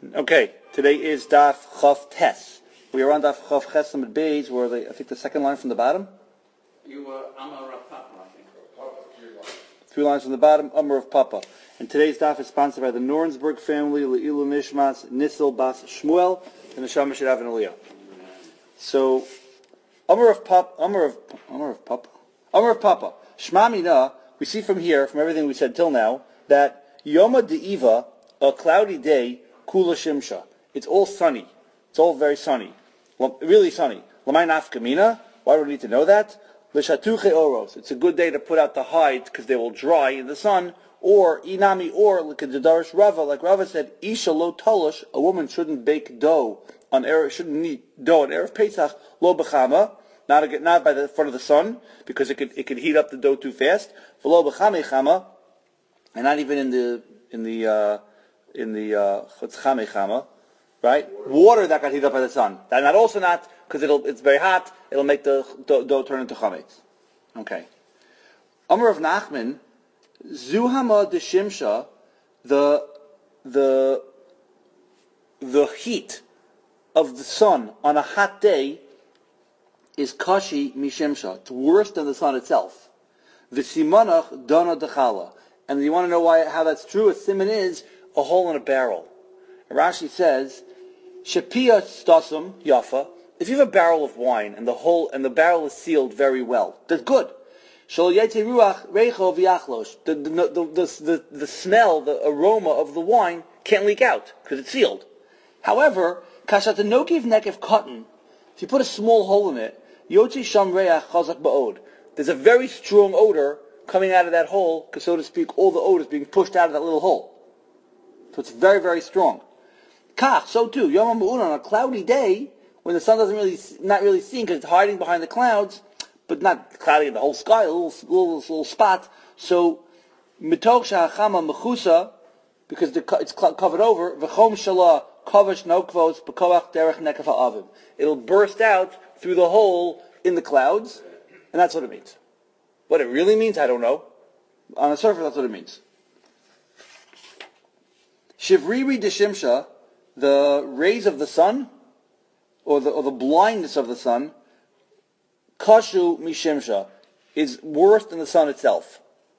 Okay, today is Daf Chav Tes. We are on Daf Chav Ches Amid Beis, where I think the second line from the bottom. Amar of Papa, I think. 3 lines from the bottom, Amar of Papa. And today's Daf is sponsored by the Norensberg family, Le'ilu Nishmas, Nisel Bas Shmuel, and the Neshama Shirav and Aliyah. So, Amar of Papa. Shma Mina, we see from here, from everything we said till now, that Yoma De'iva, a cloudy day, Kula Shimsha. It's all sunny. It's all very sunny. Well, really sunny. Lamay Nafkamina. Why do we need to know that? L'shatuche oros. It's a good day to put out the hides because they will dry in the sun. Or inami or l'kedadarish Rava, like Rava said, Isha lo tolush. A woman shouldn't bake dough on shouldn't knead dough on erev Pesach lo b'chama. Not by the front of the sun because it could heat up the dough too fast. V'lo b'chame chama, and not even in the chutzchame chama, right? Water that got heated up by the sun. That also not because it's very hot. It'll make the dough turn into chametz. Okay. Amar of Nachman, zuhama de shimsha, the heat of the sun on a hot day is kashi mishimsha. It's worse than the sun itself. V'simanach dana dechala. And you want to know how that's true? A siman is a hole in a barrel. Rashi says, Shapia stasum yafa. If you have a barrel of wine and the barrel is sealed very well, that's good. Shal yete ruach reicho v'yachlosh. The smell, the aroma of the wine can't leak out because it's sealed. However, kashat nokiv nekev cotton. If you put a small hole in it, yotzi sham reach chazak ba'od. There's a very strong odor coming out of that hole, because so to speak, all the odor is being pushed out of that little hole. So it's very, very strong. Kach, so too, Yom HaMu'un, on a cloudy day, when the sun not really seen, because it's hiding behind the clouds, but not cloudy in the whole sky, a little spot. So, Mitoch Sha'achama Mechusa, because it's covered over, V'chom Shalah Kovash Nokvos B'koach Derech Nekafa Avim. It'll burst out through the hole in the clouds, and that's what it means. What it really means, I don't know. On the surface, that's what it means. Shivriri de Shimsha, the rays of the sun, or the blindness of the sun, Kashu Mishimsha, is worse than the sun itself.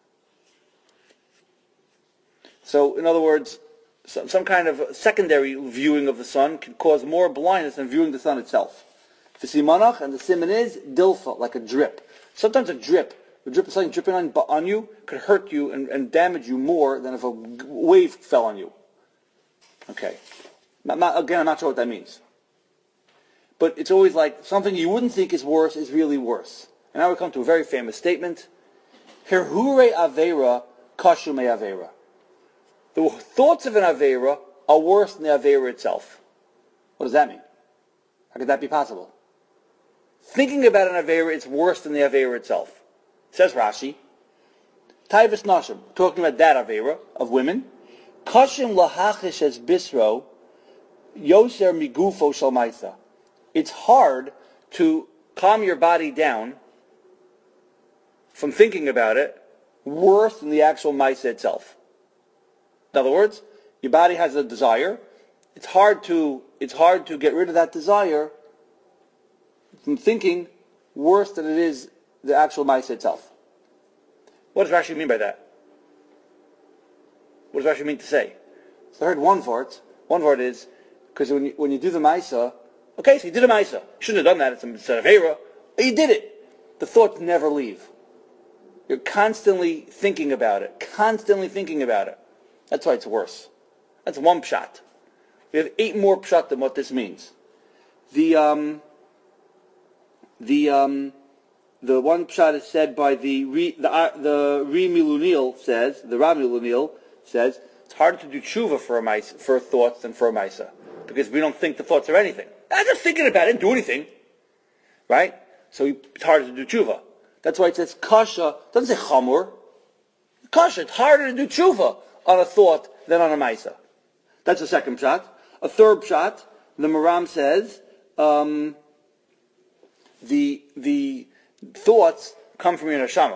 So, in other words, some kind of secondary viewing of the sun can cause more blindness than viewing the sun itself. V'simanach, and the siman is dilfa, like a drip. Sometimes a drip of something dripping on you could hurt you and damage you more than if a wave fell on you. Okay. I'm not sure what that means. But it's always like something you wouldn't think is worse is really worse. And now we come to a very famous statement. Herhure Avera Kashu Me Avera. The thoughts of an Avera are worse than the Avera itself. What does that mean? How could that be possible? Thinking about an Avera, it's worse than the Avera itself. Says Rashi, Taivas Nashim, talking about that Avera, of women, Kashim lahachish es bisro, yoser migufo shalmaisa. It's hard to calm your body down from thinking about it worse than the actual maisa itself. In other words, your body has a desire. It's hard to get rid of that desire from thinking worse than it is the actual maisa itself. What does Rashi mean by that? What does Rashi mean to say? So I heard one part. One part is, because when you do the maisa, okay, so you did a maisa. You shouldn't have done that. It's an avera. But you did it. The thoughts never leave. You're constantly thinking about it. That's why it's worse. That's one pshat. We have 8 more pshat than what this means. The one pshat is said by the Ramilunil says it's harder to do tshuva for thoughts than for a maisa, because we don't think the thoughts are anything. I'm just thinking about it, didn't do anything, right? So it's harder to do tshuva. That's why it says kasha. It doesn't say chamur. Kasha. It's harder to do tshuva on a thought than on a maisa. That's the second pshat. A third pshat, the Maram says the thoughts come from your neshama.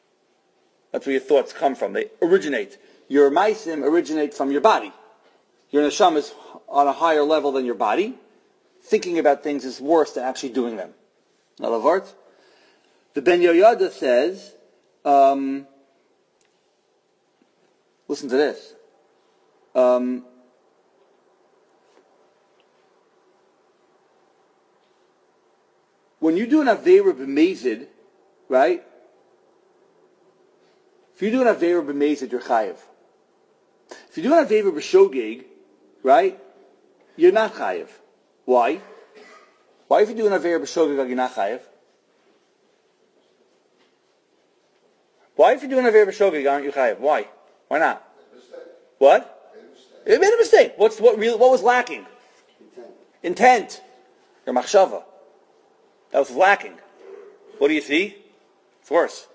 That's where your thoughts come from. They originate. Your maisim originate from your body. Your neshama is on a higher level than your body. Thinking about things is worse than actually doing them. In other words, the Ben Yoyada says, listen to this. When you do an Aveira b'mezid, right? If you do an Aveira b'mezid, you're chayiv. If you do an Aveira b'shogeg, right? You're not chayiv. Why? Why if you do an Aveira b'shogeg, you're not chayiv? Why if you do an Aveira b'shogeg, aren't you chayiv? Why? Why not? What? You made a mistake. What was lacking? Intent. Your machshava. That was lacking. What do you see? It's worse.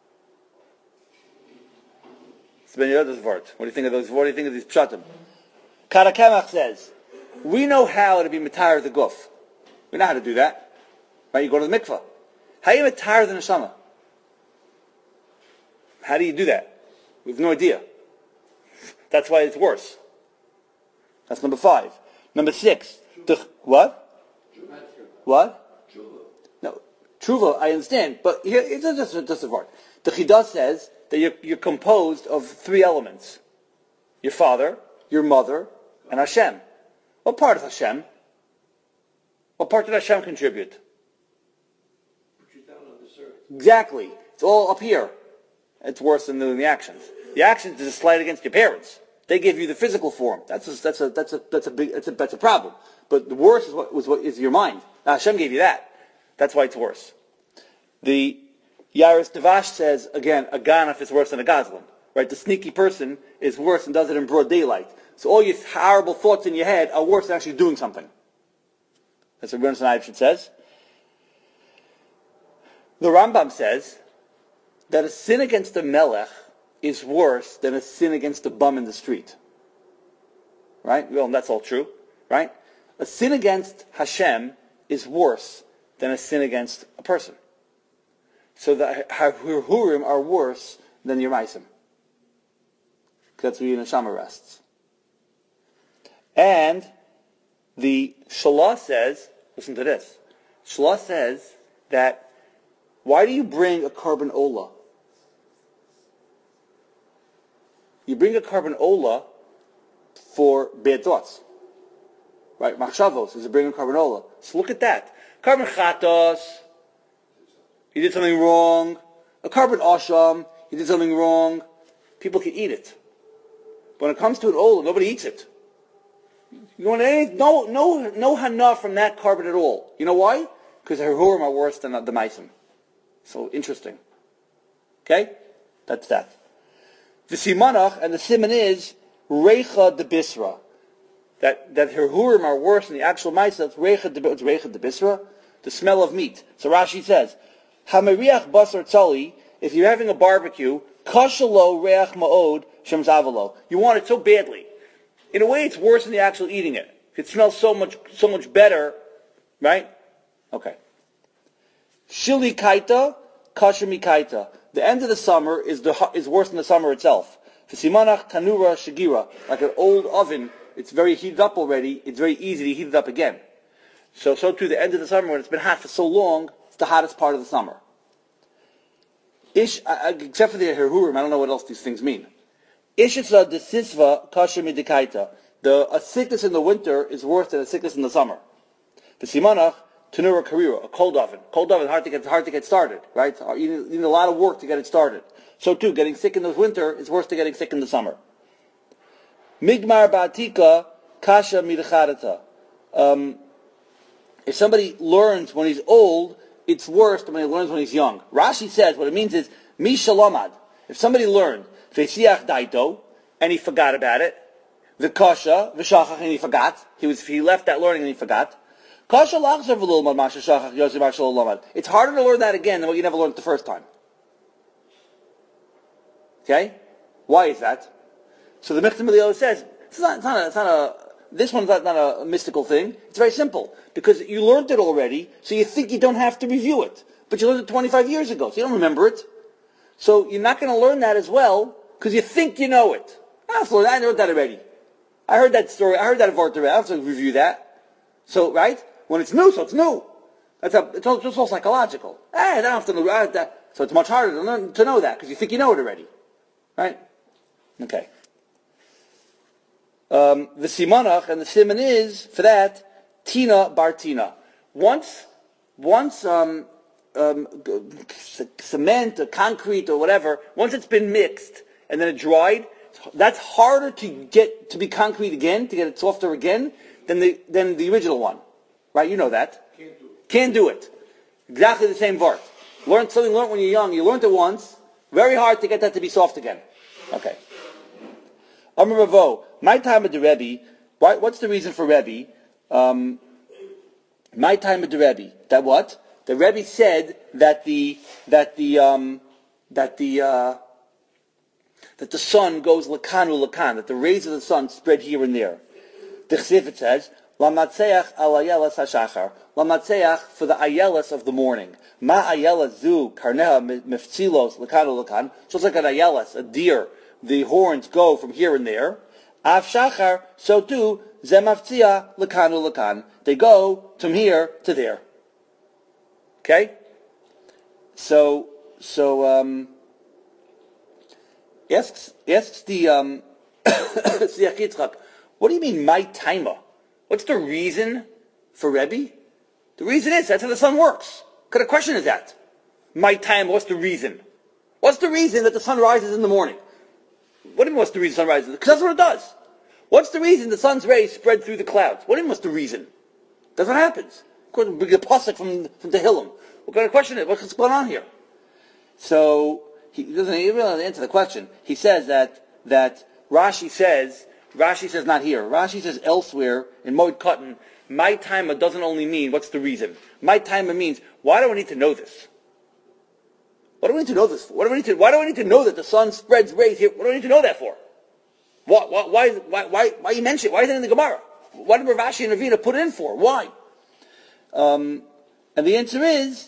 It's Ben Yehuda's word. What do you think of those? What do you think of these pshatim? Karakemach says, we know how to be matar the guf. We know how to do that. Right? You go to the mikvah. How do you matar the neshama? How do you do that? We have no idea. That's why it's worse. That's number 5. Number 6. What? What? No. Truva, I understand, but here, it's just a word. The Chidah says that you're composed of 3 elements. Your father, your mother, and Hashem. What part is Hashem? What part did Hashem contribute? Put you down on this earth. Exactly. It's all up here. It's worse than doing the actions. The actions is a slight against your parents. They give you the physical form. That's a problem. But the worst is what is your mind. Now, Hashem gave you that. That's why it's worse. The Yaris Devash says again, a ganaf is worse than a gazlan. Right? The sneaky person is worse and does it in broad daylight. So all your horrible thoughts in your head are worse than actually doing something. That's what Rebbeinu Sanayim says. The Rambam says that a sin against the melech is worse than a sin against the bum in the street. Right? Well, that's all true. Right? A sin against Hashem is worse than a sin against a person. So the Hurim are worse than your Maisim. That's where your Neshama rests. And the Shalah says, listen to this. Shalah says that, why do you bring a carbon ola? You bring a carbon ola for bad thoughts. Right? Machshavos is a bring a carbon ola. So look at that. Carbon chatos, you did something wrong. A carbon asham, you did something wrong. People can eat it. But when it comes to an ola, nobody eats it. You want no hana from that carbon at all. You know why? Because her hurim are worse than the maisim. So interesting. Okay? That's that. The simanach and the siman is reicha de bisra. That her hurim are worse than the actual ma'isa. That's reicha de bisra, the smell of meat. So Rashi says, hameriach basar tzali. If you're having a barbecue, kashalo reach ma'od shem zavalo. You want it so badly. In a way, it's worse than the actual eating it. It smells so much better, right? Okay. Shili kaita, kasher mikaita. The end of the summer is worse than the summer itself. Fisimanach tanura shagira, like an old oven, it's very heated up already. It's very easy to heat it up again. So too, the end of the summer, when it's been hot for so long, it's the hottest part of the summer. Except for the herhurim, I don't know what else these things mean. Ishitza de sisva kasher midikaita. A sickness in the winter is worse than a sickness in the summer. Fisimanach tanura karira, a cold oven. Cold oven hard to get started, right? You need a lot of work to get it started. So too, getting sick in the winter is worse than getting sick in the summer. Migmar ba'atika kasha midachadata. If somebody learns when he's old, it's worse than when he learns when he's young. Rashi says what it means is mi shalamad. If somebody learned v'siach daito and he forgot about it, v'kasha v'shachach and he forgot, he left that learning and he forgot. Kasha lachzer v'lulmad masha shachach yosef mashal lamad. It's harder to learn that again than what you never learned the first time. Okay, why is that? So the Michtam Eliyahu says this one's not a mystical thing. It's very simple because you learned it already, so you think you don't have to review it, but you learned it 25 years ago, so you don't remember it. So you're not going to learn that as well because you think you know it. I learned that already. I heard that story. I heard that Vart already. I have to review that. So, right? When it's new, so it's new. It's all psychological. I don't have to know that. So it's much harder to know that because you think you know it already. Right? Okay. The simanach and the siman is, for that, tina bar tina. Once cement or concrete or whatever, once it's been mixed and then it dried, that's harder to get to be concrete again, to get it softer again, than the original one. Right? You know that. Can't do it. Exactly the same vart. Learned when you're young. You learned it once. Very hard to get that to be soft again. Okay. Amar Ravo, my time at the Rebbe. What's the reason for Rebbe? My time at the Rebbe. That what? The Rebbe said that the sun goes lakanu lakan, that the rays of the sun spread here and there. The Chsif, it says, Lamatzeach al ayelas hashachar. Lamatzeach for the ayelas of the morning. Ma ayelas zu karneha mifzilos lakanu lakan. Just like an ayelas, a deer, the horns go from here and there. Av shachar, so too, zemaftzia lakanu lakan. They go from here to there. Okay? So, asks the Siach Yitzchak, what do you mean, my timer? What's the reason for Rebbe? The reason is, that's how the sun works. What kind of question is that? My time, what's the reason? What's the reason that the sun rises in the morning? What do you mean, what's the reason the sun rises? Because that's what it does. What's the reason the sun's rays spread through the clouds? What do you mean, what's the reason? That's what happens. According to the pasuk from Tehillim. What kind of question is, what's going on here? So, he doesn't even really answer the question. He says that Rashi says not here. Rashi says elsewhere in Moed Katan, my timer doesn't only mean what's the reason. My timer means why do I need to know this? What do I need to know this for? Why do I need to know that the sun spreads rays here? What do I need to know that for? Why you mention it? Why is it in the Gemara? Why did Rashi and Ravina put it in for? Why? And the answer is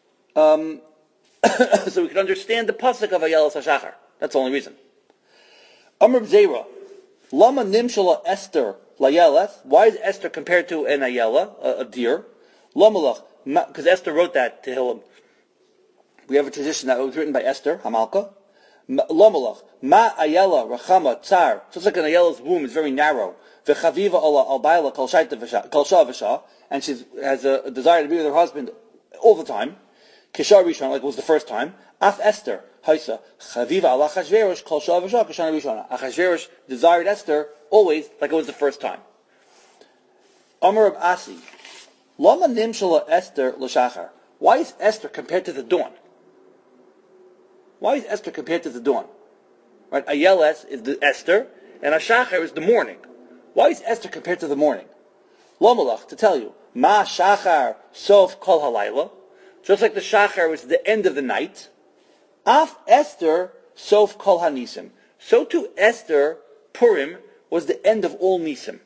so we can understand the pasuk of Ayelas HaShachar. That's the only reason. Amr B'Zeira, Lama Nimshala Esther Layelas. Why is Esther compared to an Ayela, a deer? Lamalach, because Esther wrote that to Tehillim. We have a tradition that was written by Esther, Hamalka. Lamalach, Ma Ayela Rachama Tsar. Just like an Ayela's womb is very narrow. V'chaviva Allah al Baila Kal Shavasha, and she has a desire to be with her husband all the time. Kishar Rishon, like it was the first time. Af Esther, Haisa, Chaviva ala Achashverosh, Kol Shavasha, Kishana Rishona. Achashverosh desired Esther always like it was the first time. Amar of Asi, Lama Nimshala Esther L'Shachar. Why is Esther compared to the dawn? Why is Esther compared to the dawn? Right, Ayeles is the Esther, and Ashachar is the morning. Why is Esther compared to the morning? Lomalach, to tell you, Ma Shachar Sof Kol Halayla. Just like the Shachar was the end of the night, Af Esther Sof Kol HaNisim. So too Esther, Purim, was the end of all Nisim.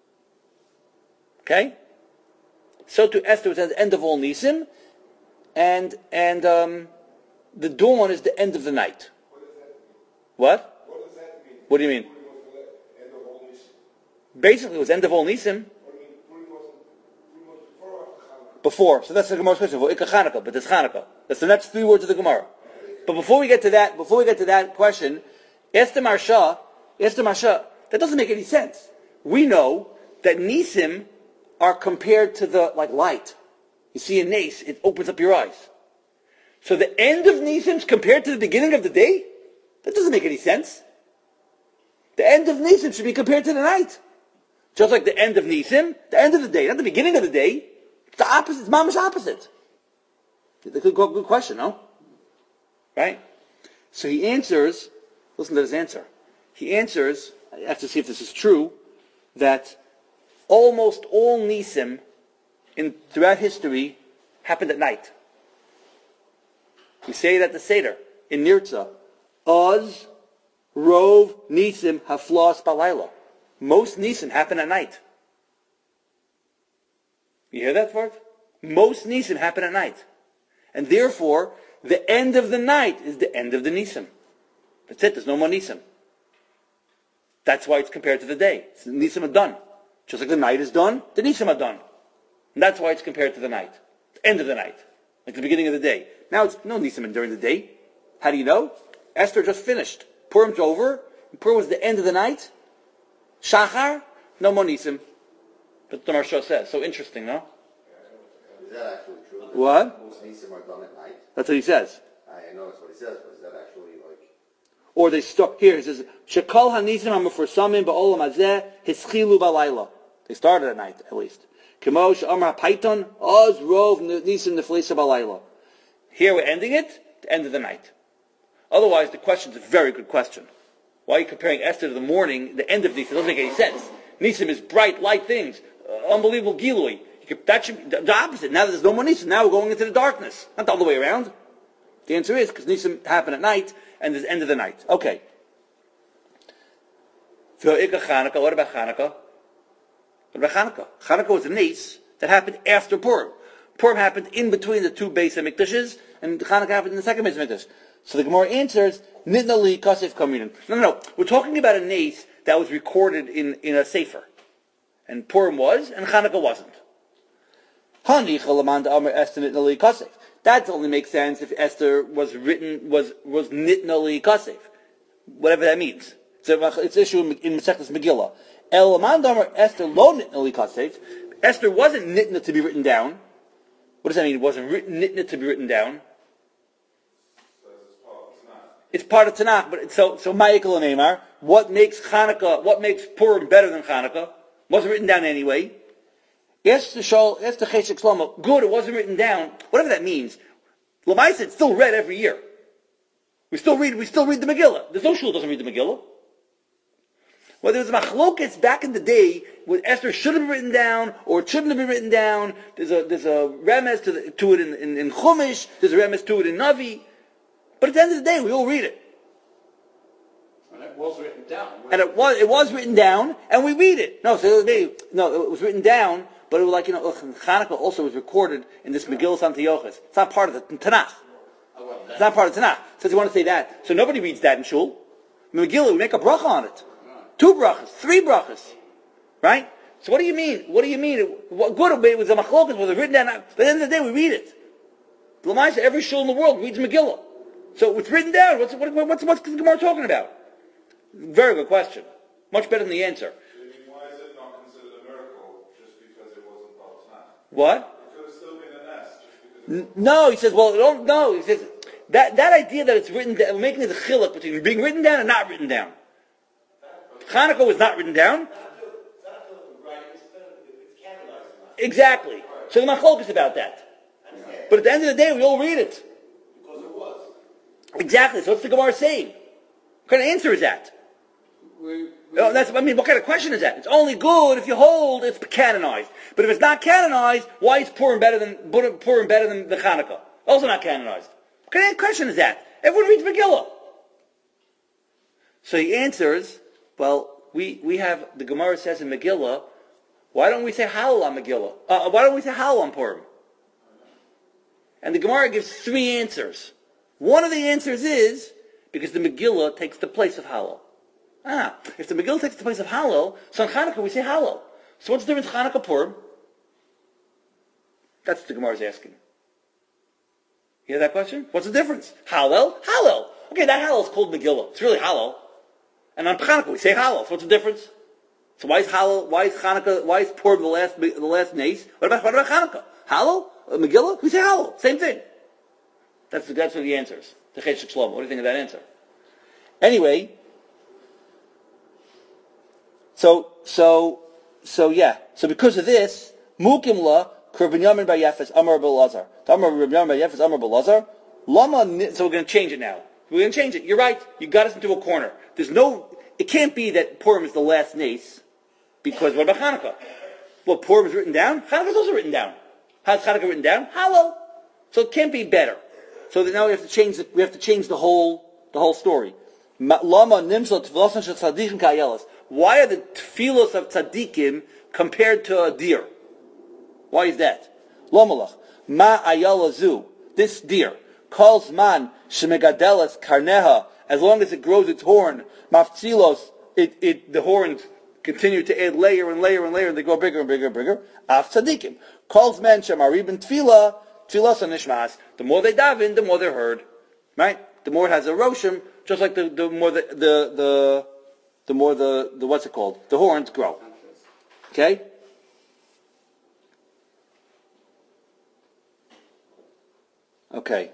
Okay? So too Esther was the end of all Nisim, and the dawn is the end of the night. What? What does that mean? What do you mean? Purim was the end of all Nisim. Basically, it was end of all Nisim. Purim was before or after Hanukkah? Before. So that's the Gemara's question. Well, Ikka Chanukah, but it's Chanukah. That's the next 3 words of the Gemara. But before we get to that question, Esther Marsha, that doesn't make any sense. We know that Nisim are compared to the light. You see a nace, it opens up your eyes. So the end of Nisim's compared to the beginning of the day? That doesn't make any sense. The end of Nisim should be compared to the night. Just like the end of Nisim, the end of the day, not the beginning of the day. It's the opposite, it's mamash opposite. Good question, no? Right? So he answers, listen to his answer. He answers, I have to see if this is true, that almost all Nisim throughout history happened at night. We say that the Seder in Nirtza, Oz, Rov, Nisim, Haflos, Balayla. Most Nisim happen at night. You hear that word? Most Nisim happen at night. And therefore, the end of the night is the end of the Nisim. That's it, there's no more Nisim. That's why it's compared to the day. Nisim are done. Just like the night is done, the Nisim are done. And that's why it's compared to the night. The end of the night. Like the beginning of the day. Now it's no Nisim during the day. How do you know? Esther just finished. Purim's over. Purim was the end of the night. Shachar, no more Nisim. That's what the Maharsha says. So interesting, no? Is that actually true? What? Most Nisim are done at night. That's what he says. I know that's what he says, but is that actually like... Or they start, here it says, Shekol hanisim hamufursamim ba'olam hazeh hischilu b'layla. They started at night, at least. Kemo she'amar ha'paiton, oz rov nisim neflisa b'layla. Here we're ending it, the end of the night. Otherwise, the question is a very good question. Why are you comparing Esther to the morning, the end of Nisim? It doesn't make any sense. Nisim is bright, light things. Unbelievable gilui. That should be the opposite. Now that there's no more Nisim, now we're going into the darkness. Not the other way around. The answer is because Nisim happen at night, and there's the end of the night. Okay. What about Chanukah? What about Chanukah? Chanukah was a nace that happened after Purim. Purim happened in between the two Beis HaMikdashes, and Chanukah happened in the second Beis HaMikdash. So the Gemara answers, Nitna li kasef communion. No. We're talking about a nace that was recorded in a sefer. And Purim was, and Chanukah wasn't. That only makes sense if Esther was written, was Nitna li kasef. Whatever that means. It's an issue in Masechtas Megillah. El Aman Damar Esther lo Nitna li kasef. Esther wasn't Nitna to be written down. What does that mean? It wasn't Nitna to be written down. It's part of Tanakh, but so Ma'ikal and Neymar, what makes Purim better than Chanukah? Wasn't written down anyway. Yes, the Cheshek Shlomo, good, it wasn't written down. Whatever that means. Lamaisa, it's still read every year. We still read the Megillah. There's no shul doesn't read the Megillah. Well, there was a machlokes back in the day when Esther should have been written down or it shouldn't have been written down. There's a remez to it in Chumash. There's a remez to it in Navi. But at the end of the day, we all read it. And it was written down. And it was written down, and we read it. It was written down, but it was like, Chanukah also was recorded in this Megillah Antiochus. It's not part of the Tanakh. It's not part of the Tanakh. So you want to say that. So nobody reads that in Shul. Megillah, we make a bracha on it. 2 brachas, 3 brachas. Right? So what do you mean? What do you mean? What good it was a machlokas, was it written down? But at the end of the day, we read it. L'maisa, every shul in the world reads Megillah. So it's written down. What's the Gemara talking about? Very good question. Much better than the answer. Why is it not considered a miracle just because it wasn't Baal Tanakh? What? It could have still been a nest just because it No, he says, no. He says, that idea that it's written down, we're making it a chiluk between being written down and not written down. Chanukah was not written down. Exactly. So the machlok is about that. But at the end of the day, we all read it. Because it was. Exactly. So what's the Gemara saying? What kind of answer is that? What kind of question is that? It's only good if you hold it's canonized. But if it's not canonized, why is Purim better than the Chanukah? Also not canonized. What kind of question is that? Everyone reads Megillah. So he answers, well, we have, the Gemara says in Megillah, why don't we say Hallel on Megillah? Why don't we say Hallel on Purim? And the Gemara gives 3 answers. One of the answers is because the Megillah takes the place of Hallel. If the Megillah takes the place of Hallel, so on Chanukah we say Hallel. So what's the difference Chanukah Purim? That's what the Gemara is asking. You hear that question? What's the difference? Hallel? Hallel. Okay, that Hallel is called Megillah. It's really Hallel. And on Chanukah we say Hallel. So what's the difference? So why is Hallel? Why is Chanukah? Why is Purim the last nace? What about Chanukah? Hallel? Megillah? We say Hallel. Same thing. That's what the answer is. The Cheshek Shlomo. What do you think of that answer? Anyway. So because of this, Mukim la Rabbi Yamin bar Yefes Amar Belazar. Amar Rabbi Yamin bar Yefes Amar Belazar. So we're going to change it now. We're going to change it. You're right. You got us into a corner. It can't be that Purim is the last nace, because what about Chanukah? Well, Purim is written down. Chanukah is also written down. How's Chanukah written down? Hallel. So it can't be better. So now we have to change the whole story. Why are the tefillos of tzaddikim compared to a deer? Why is that? Lomalach. Ma ayalazu. This deer calls man shemegadelas karneha, as long as it grows its horn, mafzilos the horns continue to add layer and layer and layer, and they go bigger and bigger and bigger. Af tzadikim. Calls men shemaribin tefillah, tefillah sanishmas. The more they daven, the more they're heard. Right? The more it has a roshim, just like the more the more the what's it called? The horns grow. Okay? Okay.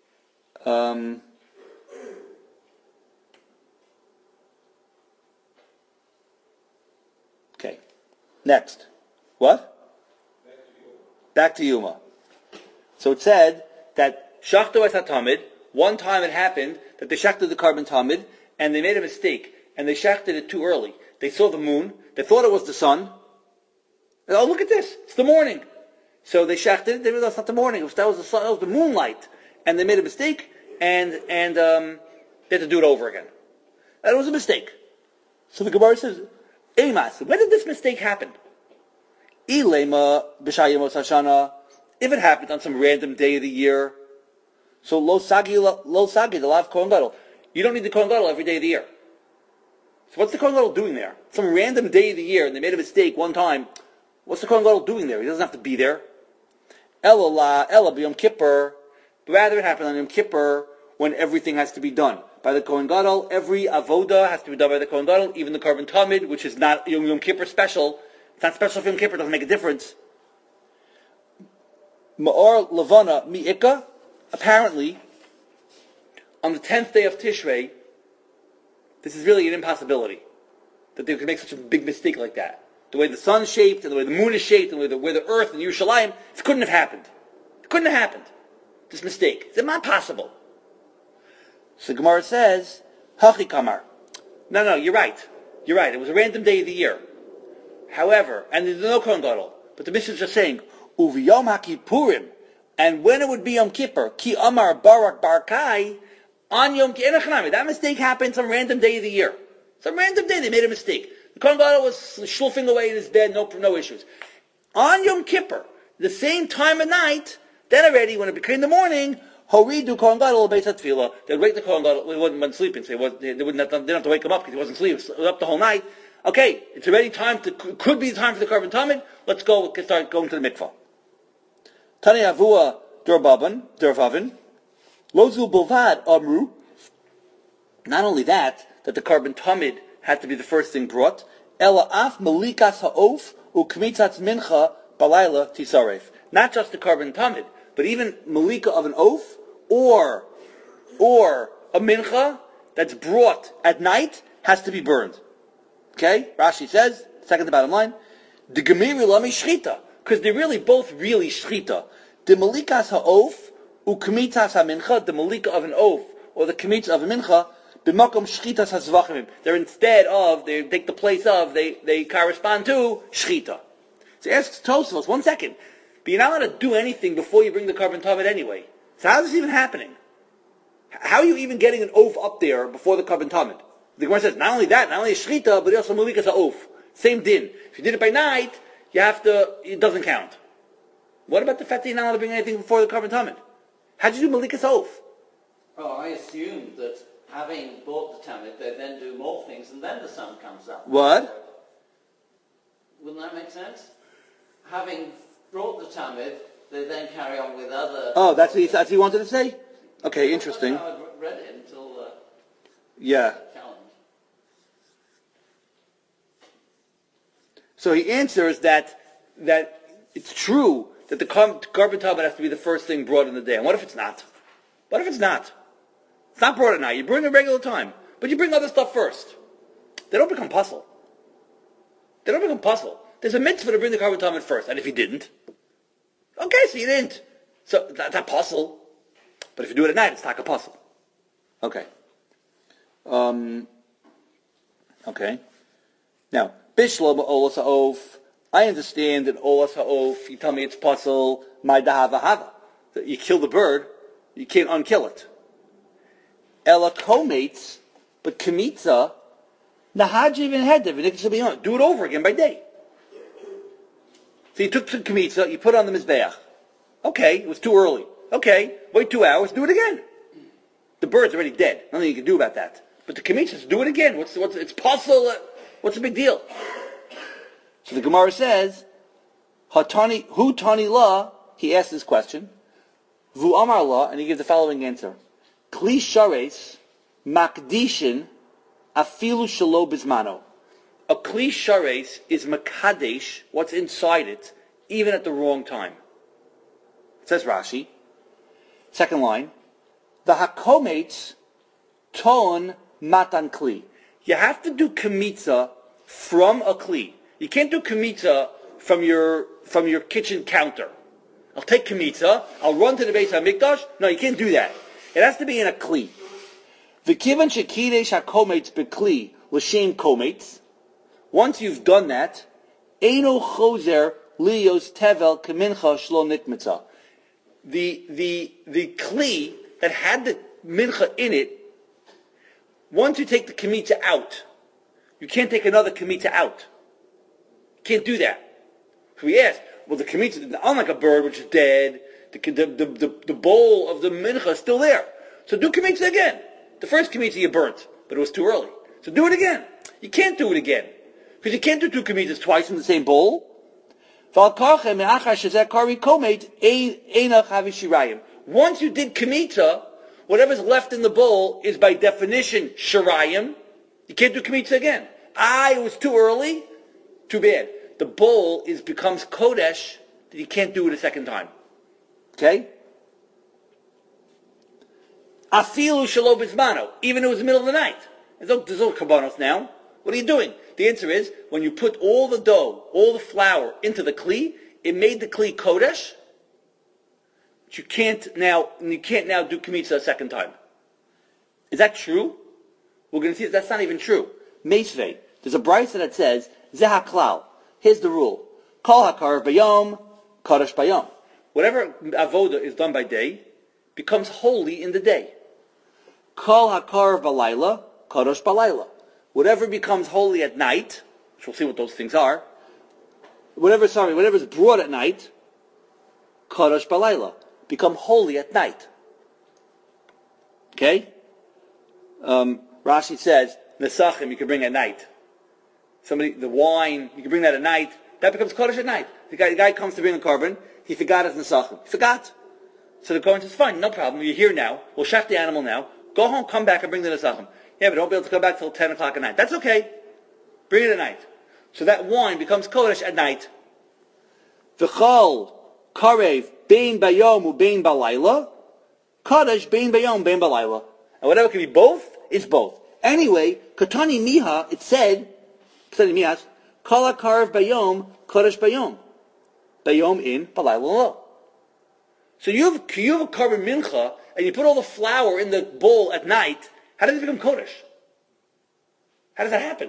Okay. Next. What? Back to Yuma. So it said that Shachto es HaTamid, one time it happened that they shachted the carbon tamid, and they made a mistake, and they shachted it too early. They saw the moon, they thought it was the sun. Oh, look at this, it's the morning. So they shachted it, they realized it's not the morning, that was the sun, that was the moonlight. And they made a mistake, and they had to do it over again. That was a mistake. So the Gemara says, Eimas, when did this mistake happen? Ilema b'shayimos hashana, if it happened on some random day of the year, so lo sagi the lav kohen gadol. You don't need the kohen gadol every day of the year. So what's the kohen gadol doing there? Some random day of the year, and they made a mistake one time. What's the kohen gadol doing there? He doesn't have to be there. Ella b'yom kippur. But rather it happened on Yom Kippur when everything has to be done by the Kohen Gadol. Every avoda has to be done by the Kohen Gadol, even the carbon tamid, which is not Yom Kippur special. It's not special for Yom Kippur, it doesn't make a difference. Ma'or Levana mi'ika, apparently, on the 10th day of Tishrei, this is really an impossibility, that they could make such a big mistake like that. The way the sun's shaped, and the way the moon is shaped, and the way the earth and Yerushalayim, it couldn't have happened. It couldn't have happened. This mistake. It's not possible. So Gemara says, Hachi Kamar. No, you're right. You're right. It was a random day of the year. However, and there's no Kohen Gadol, but the Mishnah is just saying, Uviyom HaKippurim, and when it would be Yom Kippur, Ki Amar Barak Barkai, on Yom Kippur, that mistake happened some random day of the year. Some random day, they made a mistake. The Kohen Gadol was schluffing away in his bed, no issues. On Yom Kippur, the same time of night, then already, when it became the morning, Horidu Kohen Gadol Beis HaTfilah. They'd wake the Kohen Gadol. He wasn't sleeping, so they didn't have to wake him up because he wasn't sleeping. It was up the whole night. Okay, it's already could be the time for the carbon tamid. Let's go. Start going to the mikvah. Tani Avua Dervavin Lozu Bilvad Amru. Not only that the carbon tamid had to be the first thing brought. Ela Af Malikas Ha'of Ukmitzatz Mincha Balayla Tisaref. Not just the carbon tamid, but even malika of an oath, or a mincha that's brought at night has to be burned. Okay? Rashi says, second to bottom line, the gemiri lami shchita, because they're really both really shchita. The malikas ha'of, ukmitzas ha'mincha, the malika of an oath, or the kmitz of a mincha, b'makom shchitas ha'zvachim. They take the place of, they correspond to shchita. So he asks Tosfos, 1 second, but you're not allowed to do anything before you bring the carbon tamid anyway. So how is this even happening? How are you even getting an oath up there before the carbon tamid? The Gemara says, not only a shchita, but also malikas ha'of. Same din. If you did it by night, it doesn't count. What about the fact that you're not allowed to bring anything before the carbon tamid? How'd you do malikas ha'of? Oh, I assumed that having bought the tamid, they then do more things, and then the sun comes up. What? Wouldn't that make sense? Having brought the tamid, they then carry on with other... Oh, that's what he wanted to say? Okay, interesting. That's how I'd read it until... Yeah. Challenge. So he answers that it's true that the carbon tamid has to be the first thing brought in the day. And what if it's not? What if it's not? It's not brought at night. You bring a regular time. But you bring other stuff first. They don't become puzzle. There's a mitzvah to bring the carbon tamid first. And if you didn't, okay, so you didn't. So that's not puzzle. But if you do it at night, it's not a puzzle. Okay. Okay. Now, Bishlam Olas Ha'of. I understand that Olas Ha'of, you tell me it's puzzle, my dahava hava. That you kill the bird, you can't unkill it. Ela komates, but kamitza, nahajiv and hedev, do it over again by day. So you took the kamitza, you put it on the mizbeach. Okay, it was too early. Okay, wait 2 hours, do it again. The bird's already dead. Nothing you can do about that. But the Kmitza says, do it again. It's possible. What's the big deal? So the Gemara says, Hu Tani La, he asked this question, Vu Amar La, and he gives the following answer. Kli Shares, Makdishin, Afilu Shalo Bizmano. A Kli Shares is Makadesh, what's inside it, even at the wrong time. It says Rashi. Second line, the Hakometz Ton Matan Kli. You have to do Kmitza from a Kli. You can't do Kmitza from your kitchen counter. I'll take Kmitza, I'll run to the Beis HaMikdash. No, you can't do that. It has to be in a Kli. V'kivan shekidesh hakometz bekli l'shem kometz. Once you've done that, eino chozer liyos tevel kemincha shlo nikmitza. The Kli that had the mincha in it, once you take the Kmitza out, you can't take another Kmitza out. You can't do that. So we asked, well, the Kmitza, unlike a bird which is dead, the bowl of the mincha is still there. So do Kmitza again. The first Kmitza you burnt, but it was too early. So do it again. You can't do it again. Because you can't do two Kmitzas twice in the same bowl. Once you did Kmitza, whatever's left in the bowl is by definition Shirayim. You can't do Kmitza again. It was too early. Too bad. The bowl becomes Kodesh that you can't do it a second time. Okay? Afilu shelo bizmano. Even if it was the middle of the night. There's no kabbanos now. What are you doing? The answer is, when you put all the dough, all the flour into the Kli, it made the Kli Kodesh. But you can't now do Kmitza a second time. Is that true? We're going to see that's not even true. Meisvei. There's a brisa that says, Zeh HaKlal. Here's the rule. Kol HaKarav Bayom, Kodesh Bayom. Whatever avoda is done by day becomes holy in the day. Kol HaKarav Balayla, Kodesh Balayla. Whatever becomes holy at night, which we'll see what those things are, whatever's brought at night, Kodesh Balayla, become holy at night. Okay? Rashi says, Nesachim you can bring at night. The wine, you can bring that at night. That becomes Kodesh at night. The guy comes to bring the carbon, he forgot his Nesachim. He forgot. So the Kohen says, fine, no problem, you're here now, we'll shech the animal now, go home, come back and bring the Nesachim. Yeah, but don't be able to come back till 10 o'clock at night. That's okay. Bring it at night. So that wine becomes Kodesh at night. V'chol karev bein bayom u bein balayla. Kodesh bein bayom bein balayla. And whatever can be both, is both. Anyway, Katani Miha, it said, Katani Mihas, Kol karev bayom, Kodesh bayom. Bayom in, balayla lo. So you have a carbon mincha, and you put all the flour in the bowl at night. How does it become Kodesh? How does that happen?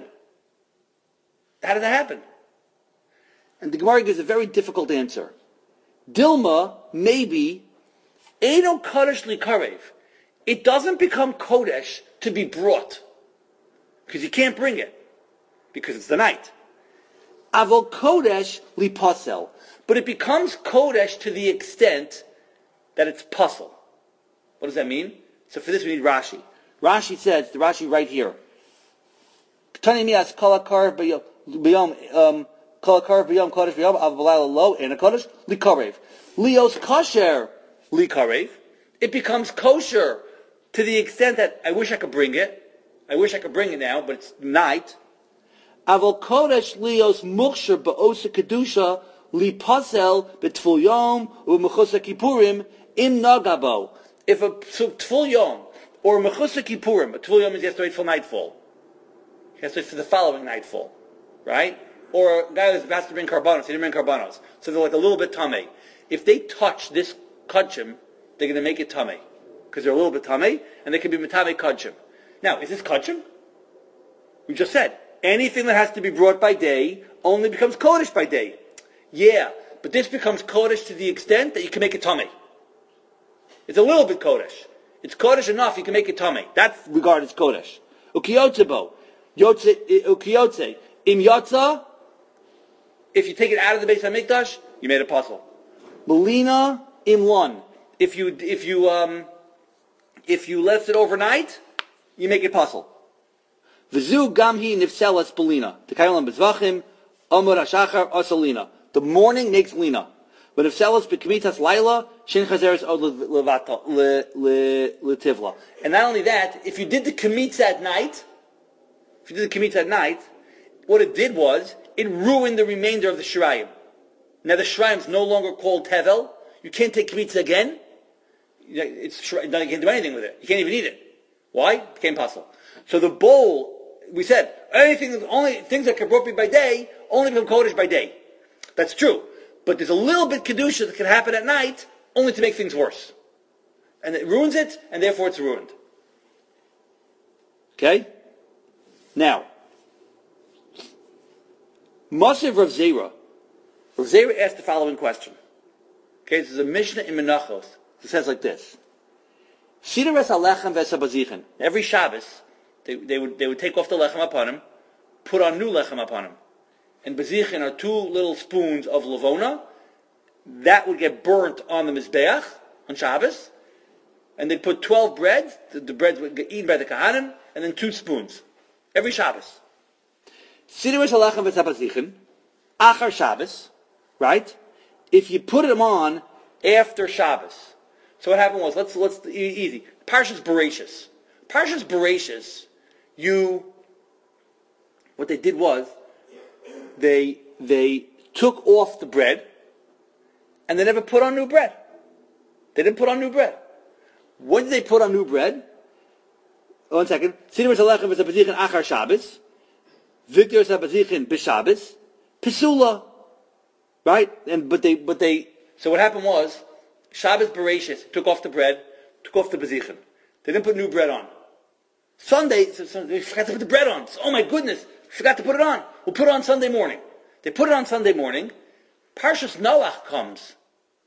And the Gemara gives a very difficult answer. Dilma, maybe, Eino Kodesh li Karev. It doesn't become Kodesh to be brought. Because you can't bring it. Because it's the night. Avol Kodesh li Pasel. But it becomes Kodesh to the extent that it's Pasel. What does that mean? So for this we need Rashi. Rashi says, the Rashi right here, Tani Mias Kol HaKarav B'yom Kodesh B'yom Av B'layla Lo and a Kodesh Likarev. Leos Kosher Likarev. It becomes kosher to the extent that I wish I could bring it. I wish I could bring it now, but it's night. Avol Kodesh Leos Muksher Ba'osa Kedusha Lipasel B'Tful Yom U'Mechusa Kippurim Im Nagabo. If a Tful Yom or Mechusa Kippurim, a Tvul Yom means he has to wait till nightfall. He has to wait for the following nightfall. Right? Or a guy who's about to bring karbanos, he didn't bring karbanos. So they're like a little bit tamei. If they touch this kachim, they're going to make it tamei. Because they're a little bit tamei, and they can be metame kachim. Now, is this kachim? We just said, anything that has to be brought by day only becomes kodesh by day. Yeah, but this becomes kodesh to the extent that you can make it tamei. It's a little bit kodesh. It's kodesh enough, you can make it tamei. That's regarded as kodesh. Ukiyotzebo. Ukiyotze. Im yotza. If you take it out of the Beis HaMikdash, you made a puzzle. Melina im lon. If you left it overnight, you make it puzzle. V'zu gamhi nifselas belina. T'kaylam bezvachim, amur hashachar asalina. The morning makes lina. But if nifselas b'kmitas laila, shin chazeres od letivla. And not only that, if you did the kmitza at night, what it did was, it ruined the remainder of the shirayim. Now the shirayim is no longer called tevel. You can't take kmitza again. You can't do anything with it. You can't even eat it. Why? It became possible. So the bowl, we said, only things that can be by day, only become kodesh by day. That's true. But there's a little bit kedusha that can happen at night, only to make things worse. And it ruins it, and therefore it's ruined. Okay? Now, Masiv Rav Zera. Rav Zera asked the following question. Okay, this is a Mishnah in Menachos. It says like this. Every Shabbos, they would take off the lechem upon him, put on new lechem upon him. And bezichin are 2 little spoons of lavona. That would get burnt on the mizbeach on Shabbos. And they'd put 12 breads. The breads would get eaten by the kahanim, and then 2 spoons. Every Shabbos. Achar Shabbos, right? If you put them on after Shabbos. So what happened was, let's easy. Parshas Bereshis. What they did was, they took off the bread, and they never put on new bread. They didn't put on new bread. When did they put on new bread? 1 second. Siddur Salechem is a bezichin achar Shabbos. Victor is a bezichin b'Shabbos. Pesula. Right? So what happened was, Shabbos Bereshis took off the bread, took off the bezichin. They didn't put new bread on. Sunday, they forgot to put the bread on. Oh my goodness, forgot to put it on. We'll put it on Sunday morning. They put it on Sunday morning. Parshas Noach comes.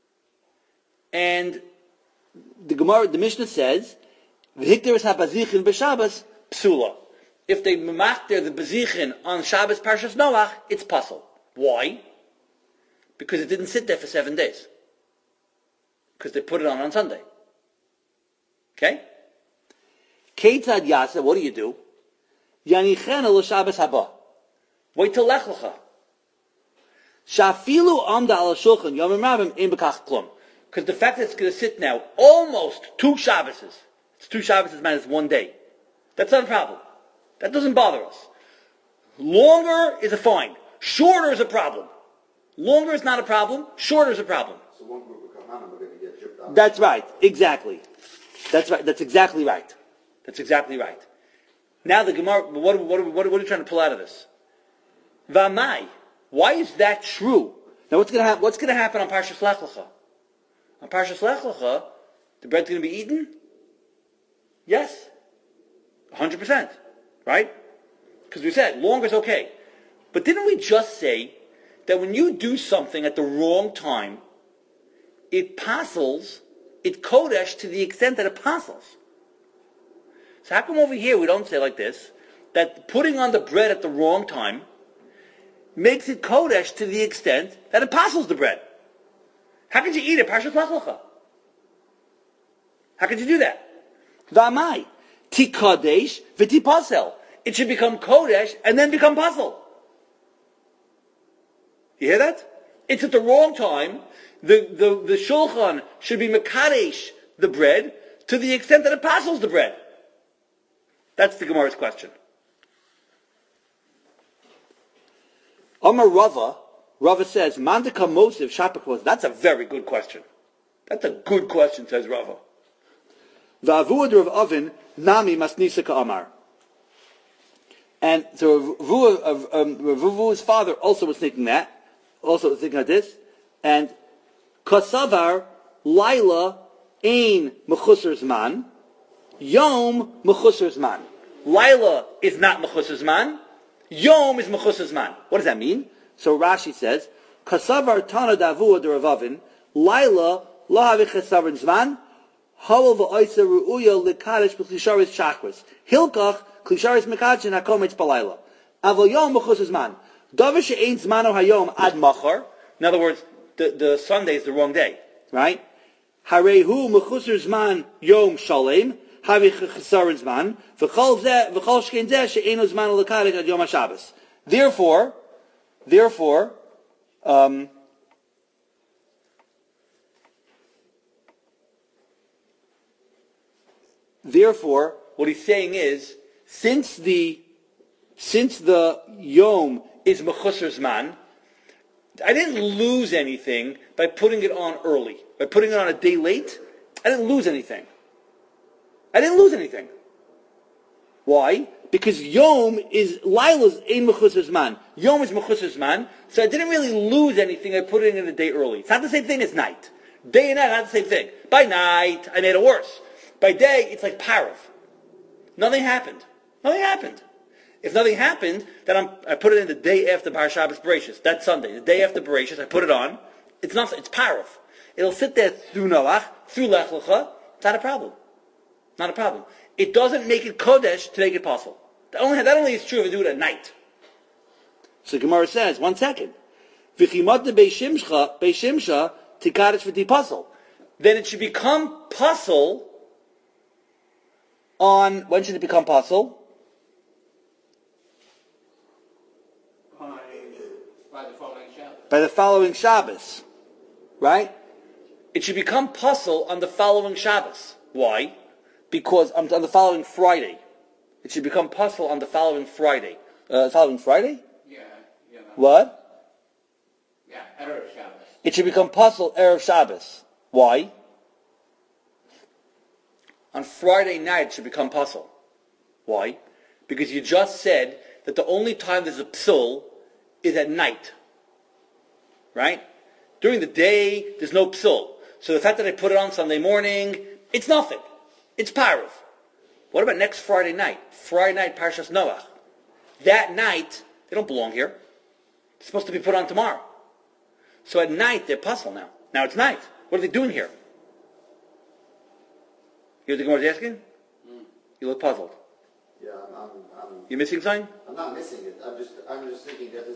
And the Mishnah says, V'hikteris ha-bazichin b'Shabbos, psula. If they mamakter the bazichin on Shabbos Parshas Noach, it's puzzle. Why? Because it didn't sit there for 7 days. Because they put it on Sunday. Okay? Ketzad Yasa, what do? Yanichena l'Shabbos haba. Wait till Lech Lecha. Shafilu amda al shulchan yomim rabim in bekach klum. Because the fact that it's going to sit now almost 2 Shabboses. It's 2 Shabboses minus 1 day. That's not a problem. That doesn't bother us. Longer is a fine. Shorter is a problem. Longer is not a problem. Shorter is a problem. So one group of Kahanim are going to get chipped out. That's right. Exactly. That's right. That's exactly right. Now the Gemara, what are you trying to pull out of this? V'amai. Why is that true? Now what's going to happen on Parshas Lech Lecha? On Parshas Lech Lecha, the bread's going to be eaten? Yes. 100%. Right? Because we said, longer is okay. But didn't we just say that when you do something at the wrong time, it passels, it kodesh to the extent that it passels? So how come over here we don't say like this, that putting on the bread at the wrong time makes it kodesh to the extent that it passels the bread? How could you eat it? Parshas Lech Lecha. How could you do that? V'amai. Ti kodesh v'ti pasel. It should become kodesh and then become pasel. You hear that? It's at the wrong time. The shulchan should be mekadesh the bread to the extent that it passels the bread. That's the Gemara's question. Amar Rava says, Mandika Mosiv Shapakos. That's a very good question. That's a good question, says Rava. V'avuad Rav Avin Nami Masnisa Ka'amar. And so Ravu's father also was thinking that. Also thinking of this. And Kasavar Laila Ein Mechusar Zman. Yom Mechusar Zman. Laila is not Mechusar Zman. Yom is Mechusar Zman. What does that mean? So Rashi says, Kasavar Tana Davua de Ravavin, Laila Lahavi Kasavar Zman, Hawal Va'oisa Ru'uya Likadesh B'Klisharis Chakras. Hilkach Klisharis Mekadesh and Hakometz Balayla. Aval Yom Mechusar Zman. Davish Ein Zmano Hayom Ad Machar. In other words, the Sunday is the wrong day. Right? Harehu Mechusar Zman Yom Shalem. havi chesaron zman, v'chol shkein zeh she'eno zman l'karik ad Yom HaShabbos. Therefore, what he's saying is, since the Yom is mechusar zman, I didn't lose anything by putting it on early. By putting it on a day late, I didn't lose anything. Why? Because Yom is Lila's ein mechusar zman. Yom is mechusar zman, so I didn't really lose anything by putting it in a day early. It's not the same thing as night. Day and night are not the same thing. By night, I made it worse. By day, it's like parav. Nothing happened. If nothing happened, then I put it in the day after Bar Shabbos Bereshis. That Sunday, the day after Bereshis, I put it on. It's parav. It'll sit there through Noach, through Lech Lecha. It's not a problem. It doesn't make it kodesh to make it possible. That only is true if you do it at night. So Gemara says, 1 second. V'chimot beishimsha tikadesh v'ti puzzle. Then it should become puzzle on, when should it become puzzle? By the following Shabbos. Right? It should become puzzle on the following Shabbos. Why? Because on the following Friday. It should become puzzle on the following Friday. Following Friday? Yeah. What? Yeah, Erev Shabbos. It should become puzzle Erev Shabbos. Why? On Friday night it should become puzzle. Why? Because you just said that the only time there's a psul is at night. Right? During the day, there's no psul. So the fact that I put it on Sunday morning, it's nothing. It's parav. What about next Friday night? Friday night, Parshas Noach. That night, they don't belong here. It's supposed to be put on tomorrow. So at night, they're puzzle now. Now it's night. What are they doing here? You know what the Gemara is asking? You look puzzled. Yeah, You missing something? I'm not missing it. I'm just thinking that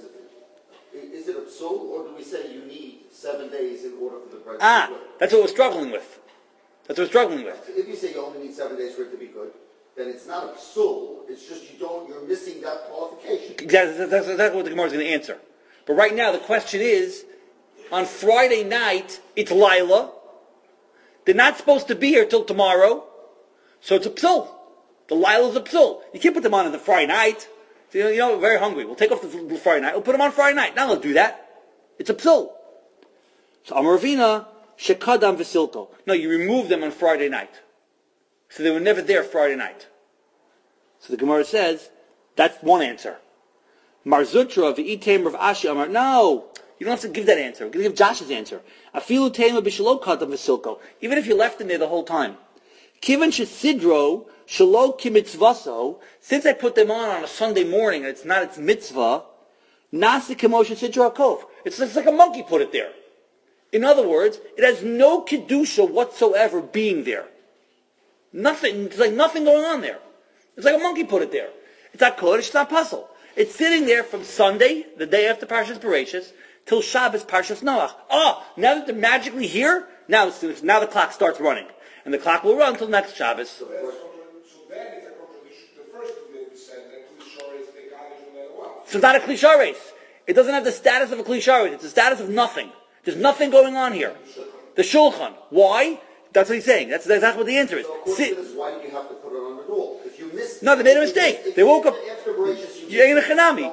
is it a psul, or do we say you need 7 days in order for the bread to be good? That's what we're struggling with. If you say you only need 7 days for it to be good, then it's not a psul. It's just you're missing that qualification. Exactly. That's what the Gemara is going to answer. But right now the question is, on Friday night it's Lila. They're not supposed to be here till tomorrow, so it's a psul. The Lila's a psul. You can't put them on the Friday night. So, we're very hungry. We'll take off the Friday night. We'll put them on Friday night. Now they'll do that. It's a psul. So Amar Ravina, shekadam v'silto. No, you remove them on Friday night. So they were never there Friday night. So the Gemara says, that's one answer. Marzutra v'item Rav Ashi Amar, no, you don't have to give that answer. We're going to give Josh's answer. Afilu tema b'shelo kadam v'silto. Even if you left them there the whole time. Kivan shesidro shelo kimitzvaso, since I put them on a Sunday morning and it's not its mitzvah, nasi kemoshe sidro hakov. It's just like a monkey put it there. In other words, it has no kedusha whatsoever being there. Nothing. It's like nothing going on there. It's like a monkey put it there. It's not kodesh, it's not puzzle. It's sitting there from Sunday, the day after Parshas Bereshis, till Shabbos Parshas Noach. Now that they're magically here, now the clock starts running. And the clock will run until next Shabbos. So then it's a contradiction. The first two that we said that Klishar is the Kaddish no matter what. So it's not a Klishar race. It doesn't have the status of a Klishar race. It's the status of nothing. There's nothing going on here. The Shulchan. Why? That's what he's saying. That's exactly what the answer is. So of course it is, why do you have to put it on the door? If you missed no, they made a mistake. They woke up. After Bereshis, Ain't a chanami.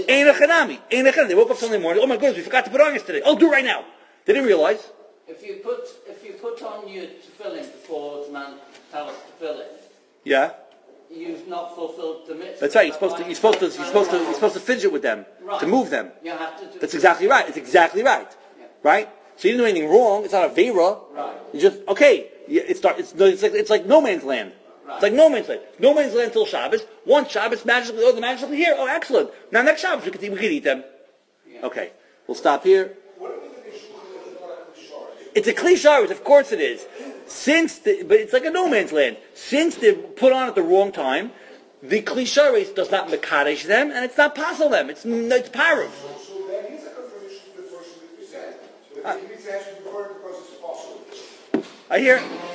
They woke up Sunday morning. Oh my goodness, we forgot to put on yesterday. I'll do it right now. They didn't realize. If you put on your tefillin before the man tells us to fill it, yeah, you've not fulfilled the mitzvah. that's right. You're supposed to fidget with them, to move them. You have to do That's exactly right. It's exactly right. Yeah. Right. So you didn't do anything wrong. It's not a vera. Right. You just okay. It's like no man's land. Right. It's like no man's land. No man's land until Shabbos. Once Shabbos, magically, they're magically here. Oh, excellent. Now next Shabbos we could eat them. Yeah. Okay, we'll stop here. What do you mean is not a Klishar? It's a Klishar, of course it is. But it's like a no man's land. Since they're put on at the wrong time, the Klishar race does not mekadesh them, and it's not passel them. It's parav. So that is a contradiction to the first that we said. So the Hebrew says to defer because it's possible. I hear.